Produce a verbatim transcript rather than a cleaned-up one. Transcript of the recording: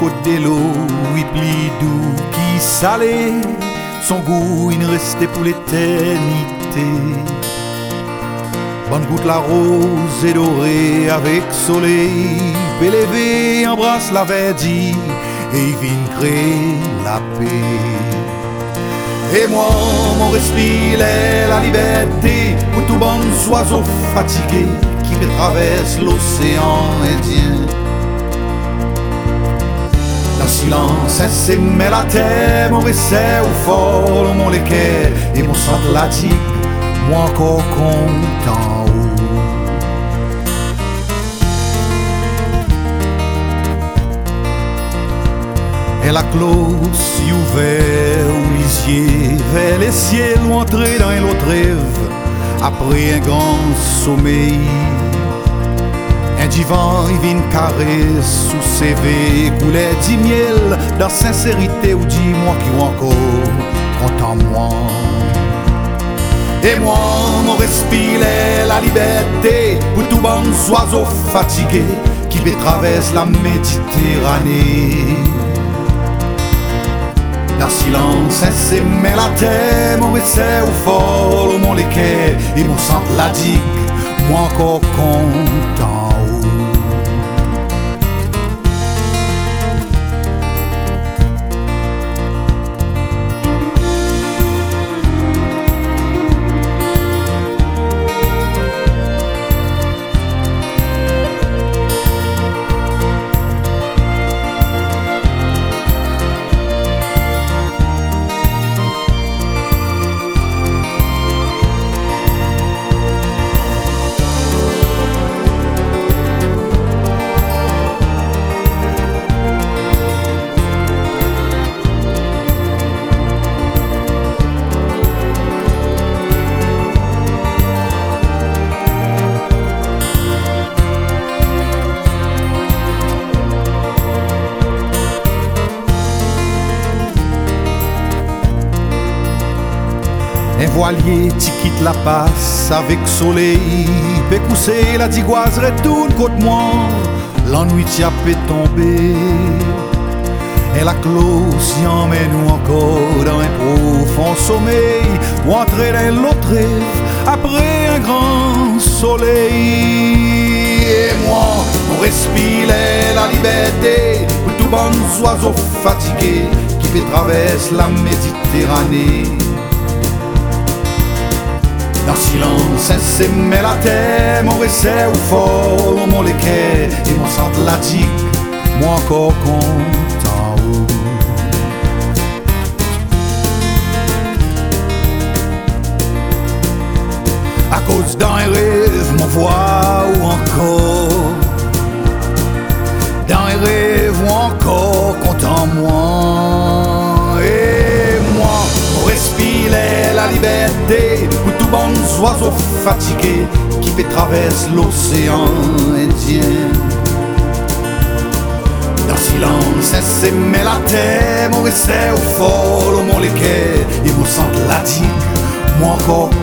côté de l'eau, oui, plus doux qui salé, son goût il restait pour l'éternité. Bonne goutte la rose et dorée avec soleil, élevé embrasse la verdure et il vient créer la paix. Et moi, mon respire est la liberté pour tout bon oiseau fatigué qui traverse l'océan Indien. Dans le silence, c'est mais la terre, mon récit au fort, mon léquer et mon sang atlantique, moi encore content. Et la close si ouvert ou lisier vers les ciels ou entrer dans un autre rêve après un grand sommeil. Un divan il vient caresse sous C V coulait du miel dans sincérité ou dis-moi qui ou encore content moi. Et moi mon respire est la liberté pour tout bon oiseau fatigué qui traverse la Méditerranée. Dans le silence, c'est mais la terre, mon essai au fort, mon léquet et mon sang la digue, moi encore content. Un voilier qui quitte la passe avec soleil, peut pousser la digoise retourne côte moi, l'ennui t'y a peut tomber. Et la close y emmène nous encore dans un profond sommeil, ou entrer dans l'autre rêve après un grand soleil. Et moi, mon respire est la liberté pour tout bon oiseau fatigué qui fait traverse la Méditerranée. Dans le silence, c'est mais la terre, mon récit au fort, mon léquet et mon sang atlantique, moi encore content. À cause d'un rêve, mon voix ou encore, dans un rêve ou encore content moi. Et moi, mon respire est la liberté pour tout bon oiseau fatigué qui fait traverse l'océan Indien. Dans le silence, c'est mais la terre, mon récit au fort, mon léquet et mon sang atlantique, moi encore